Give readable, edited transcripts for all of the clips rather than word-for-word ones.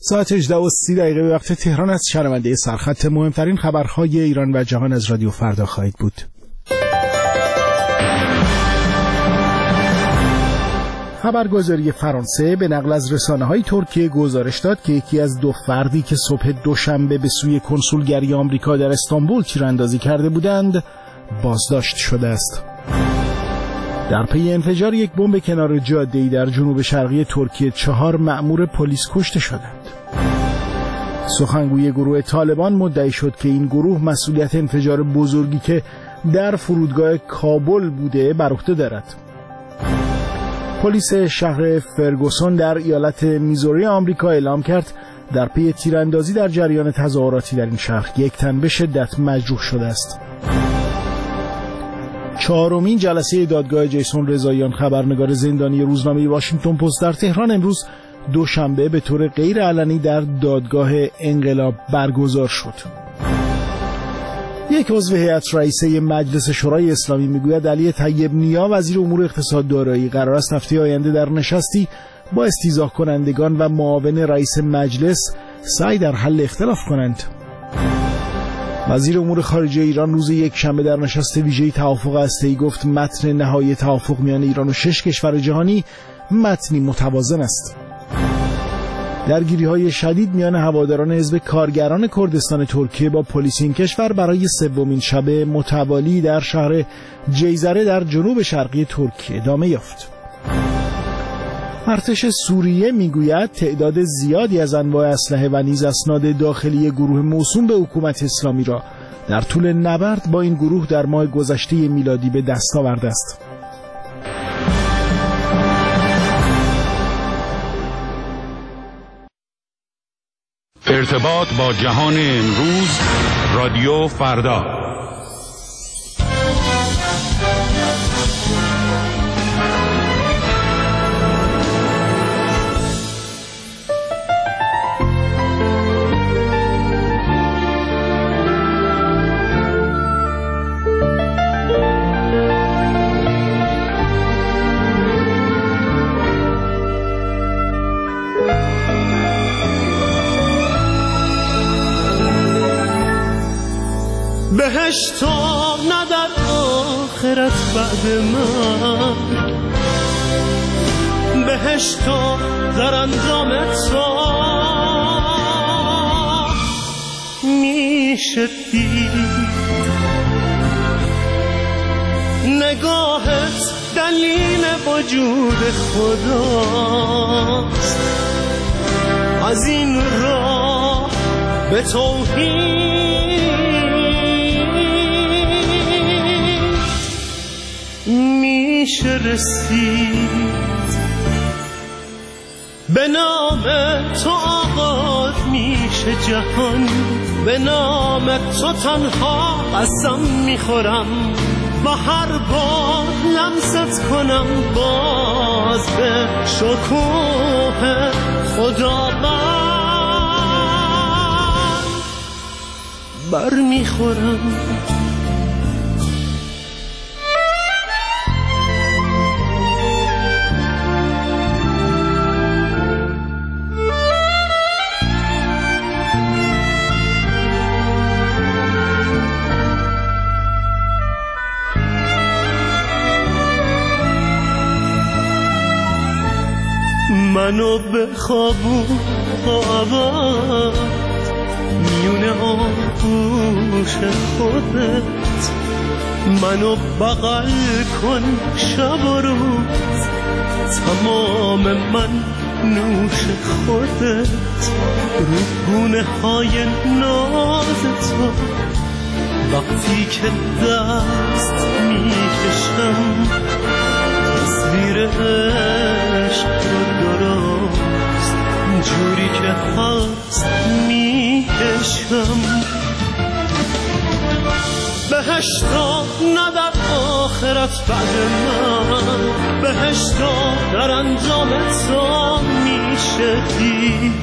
ساعت 18:30 به وقت تهران است. شنونده سرخط مهمترین خبرهای ایران و جهان از رادیو فردا خواهید بود. خبرگزاری فرانسه به نقل از رسانه‌های ترکیه گزارش داد که یکی از دو فردی که صبح دوشنبه به سوی کنسولگری آمریکا در استانبول تیراندازی کرده بودند بازداشت شده است. در پی انفجار یک بمب کنار جاده‌ای در جنوب شرقی ترکیه 4 مأمور پلیس کشته شدند. سخنگوی گروه طالبان مدعی شد که این گروه مسئولیت انفجار بزرگی که در فرودگاه کابل بوده بر عهده دارد. پلیس شهر فرگوسون در ایالت میزوری آمریکا اعلام کرد در پی تیراندازی در جریان تظاهراتی در این شهر 1 تن به شدت مجروح شده است. 4مین جلسه دادگاه جیسون رضاییان خبرنگار زندانی روزنامه واشنگتن پست در تهران امروز دوشنبه به طور غیر علنی در دادگاه انقلاب برگزار شد. یک عضو هیئت رئیسه مجلس شورای اسلامی میگوید علی طیب نیا وزیر امور اقتصاد دارایی قرار است هفته آینده در نشستی با استیضاح کنندگان و معاون رئیس مجلس سعی در حل اختلاف کنند. وزیر امور خارجه ایران روز یکشنبه در نشست ویژه توافق هسته‌ای گفت متن نهایی توافق میان ایران و 6 کشور جهانی متنی متوازن است. درگیری‌های شدید میان هواداران حزب کارگران کردستان ترکیه با پلیس این کشور برای 3مین شب متوالی در شهر جیزره در جنوب شرقی ترکیه ادامه یافت. ارتش سوریه میگوید تعداد زیادی از انواع اسلحه و نیز اسناد داخلی گروه موسوم به حکومت اسلامی را در طول نبرد با این گروه در ماه گذشته میلادی به دست آورده است. ارتباط با جهان امروز، رادیو فردا. بهشت نه در آخرت بعد من، بهشت در انجام تو میشه دید. نگاهت دلیل وجود خداست، از این راه به توحید میشه رسید. به نام تو آغاز میشه جهان، به نام تو تنها قسم میخورم، با هر بار لمست کنم باز به شکوه خداوند بر میخورم. منو به خوابون آباد میونه آغوش خودت، منو بغل کن شب و روز، تمام من نوش خودت، رو گونه های ناز تو وقتی که دست میکشم، تصویر عشق رو درست جوری که هست میکشم. بهشتا نه در آخرت بعد من، بهشتا در انجام تو میشه دید.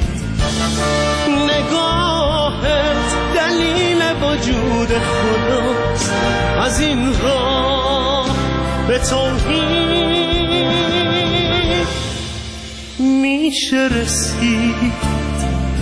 نگاهت دلیل وجود خداست، از این راه به توحید میشه رسید.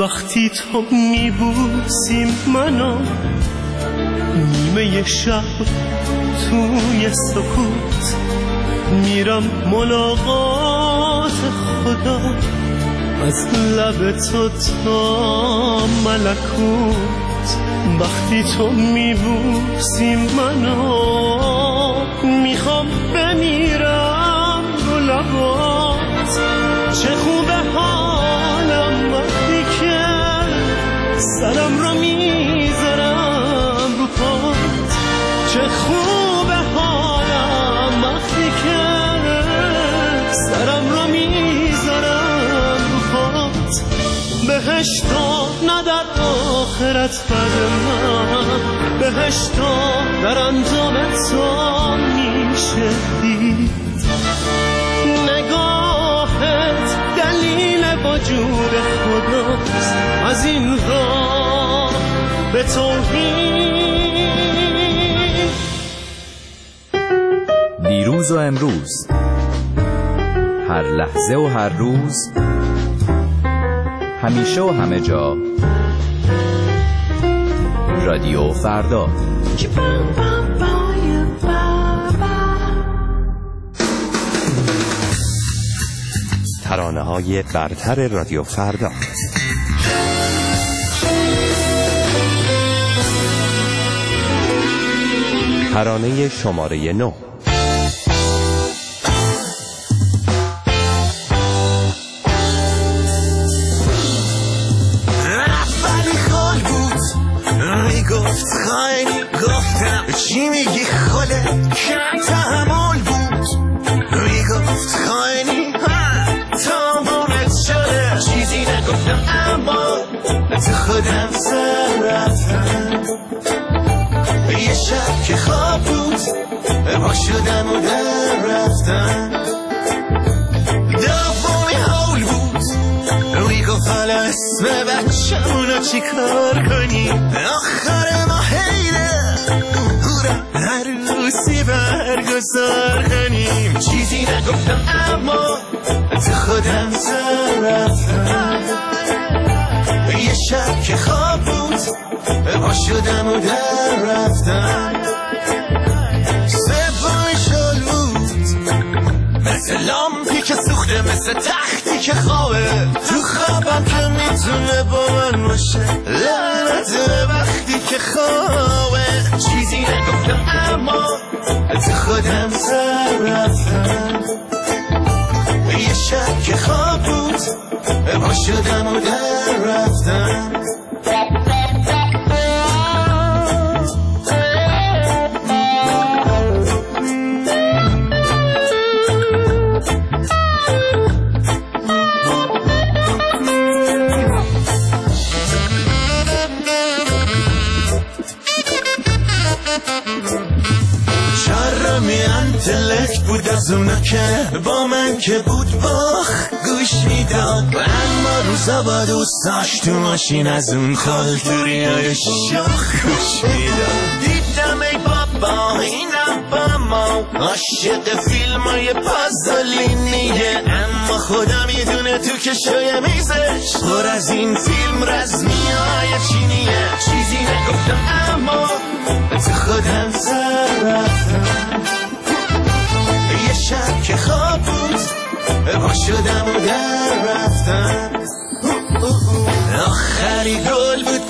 وقتی تو میبوسی منو نیمه شب توی سکوت میرم ملاقات خدا از لب تو تا ملکوت وقتی تو میبوسی منو میخوام بمیرم رو لبات چه خوبه حالم وقتی که سرم رو میذارم رو پات چه خوبه حالم وقتی که سرم رو میذارم رو پات بهشتا نه در آخرت بد من بهشتا در انجام تو میشه دید نگاهت دلیل وجود خداست از این راه به توحید دیروز و امروز هر لحظه و هر روز همیشه و همه جا رادیو فردا ترانه‌های برتر رادیو فردا ترانه شماره 9 میگفت خیلی گفتم چی میگی خاله کم تحمل بود میگفت خیلی تمامت شده چیزی نگفتم اما تو خودم سر رفتم یه شب که خواب بود با شدم و در رفتم دومی حول بود میگفت حالا اسم بچه‌مونو چی کار کنی آخر ما حیله هر روزی برگزار کنیم چیزی نگفتم اما تو خودم سر رفتم یه شب که خواب بود با شدم و در رفتم سومی شل بود مثل لامپی که سوخته مثل تختی که خوابه تو خوابم که میتونه با من باشه لعنته وقتی که خوابه چیزی نگفتم اما تو خودم سر رفتم یه شب که خواب بود با شدم و در رفتم انتلکت بود از اونا که با من که بود باخ گوش میداد اما روزا با دوستاش تو ماشین از اون کالتوری های شاخ گوش میداد دیدم ای بابا اینم با ما عاشق فیلم های پازلینیه اما خدا میدونه تو کشوی میزش پر از این فیلم رزمی های چینیه چیزی نگفتم اما تو خودم سر رفتم یه شب که خواب بود با شدم و در رفتم آخری گل بود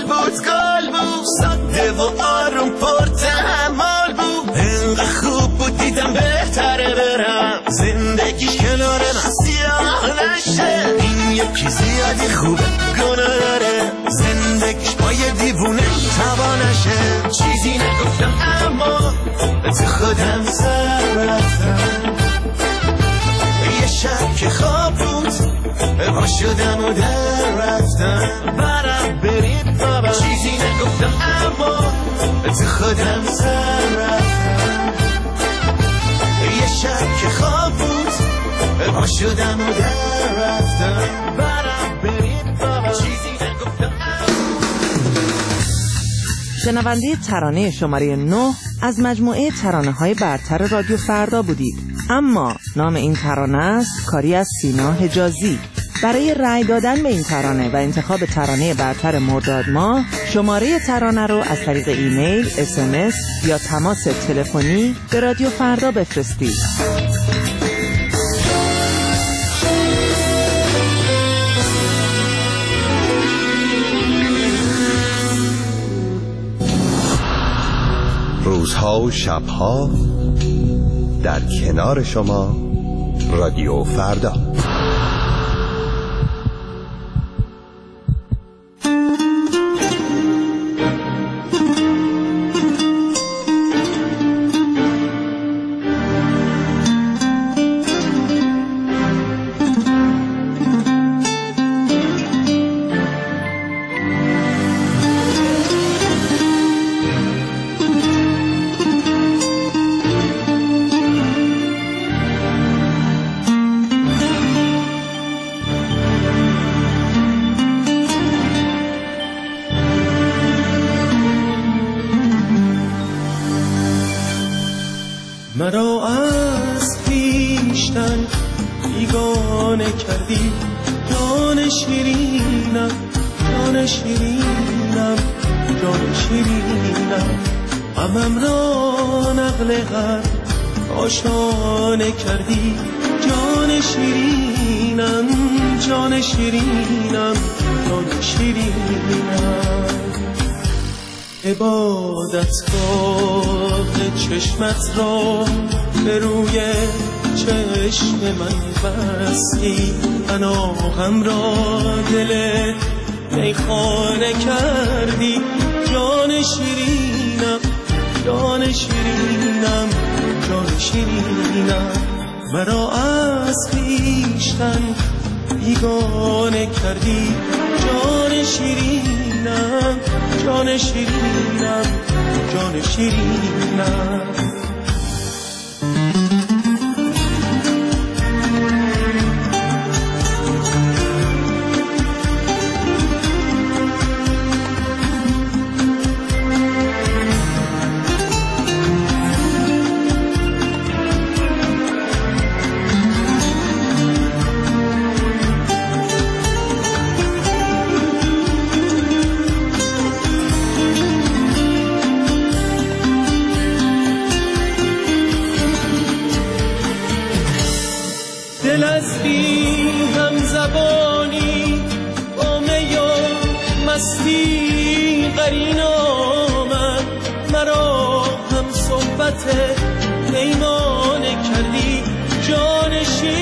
ساده و آروم پر تحمل بود اینقدر خوب بود دیدم بهتره برم زندگیش کنار من سیاه نشه این یکی زیادی خوبه گناه داره زندگیش با یه دیوونه تبا نشه چیزی نگفتم اما تو خودم سر رفتم یه شب که خواب بود با شدم و در رفتم برم برید بابا چیزی نگفتم اما تو خودم سر رفتم یه شب که خواب بود با شدم و در رفتم برم برید بابا چیزی نگفتم شنونده ترانه شماره 9 از مجموعه ترانه‌های برتر رادیو فردا بودید. اما نام این ترانه است کاری از سینا حجازی. برای رأی دادن به این ترانه و انتخاب ترانه برتر مرداد ماه، شماره ترانه رو از طریق ایمیل، SMS یا تماس تلفنی به رادیو فردا بفرستید. روزها و شبها در کنار شما رادیو فردا. مرا از پیشتن بیگانه کردی، جان شیرینم، جان شیرینم، جان شیرینم. غمم را نقل هر آشانه کردی، جان شیرینم، جان شیرینم، جان شیرینم. عبادتگاه چشمت را به روی چشم من بستی، پناهم را دل میخانه کردی، جان شیرینم، جان شیرینم، جان شیرینم. مرا از خویشتن بیگانه کردی، جان شیرینم، جان شیرینم، جان شیرینم. دل از بی هم زبانی با می و مستی قرین آمد، مرا هم صحبت پیمانه کردی، جان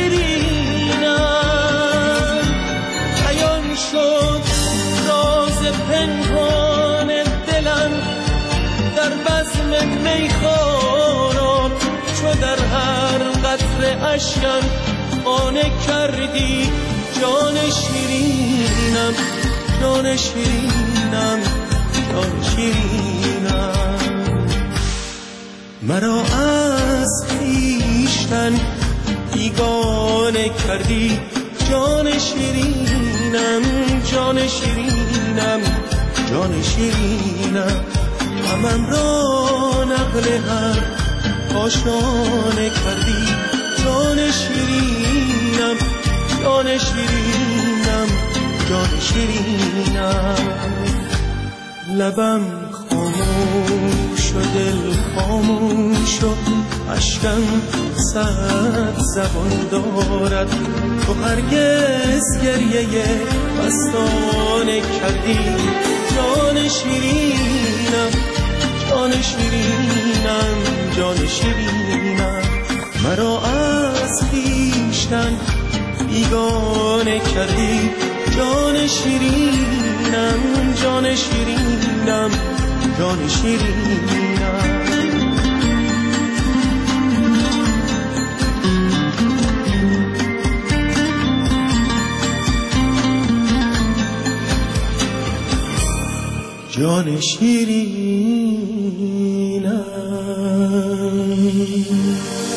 شیرینم. بیان شد راز پنهان دلم در بزم میخواران، چو در هر قطره اشکم خانه کردی، جان شیرینم، جان شیرینم، جان شیرینم. مرا از خویشتن بیگانه کردی، جان شیرینم، جان شیرینم، جان شیرینم. غمم را نقل هر آشانه کردی، جان شیرینم، جان شیرینم، جان شیرینم. لبم خاموش و دل خاموش و اشکم صد زبان دارد، تو هرگز گریه مستانه کردی، جان شیرینم، جان شیرینم، جان شیرینم. مرا از خویشتن بیگانه کردی، جان شیرینم، جان شیرینم، جان شیرینم. جان شیرینم.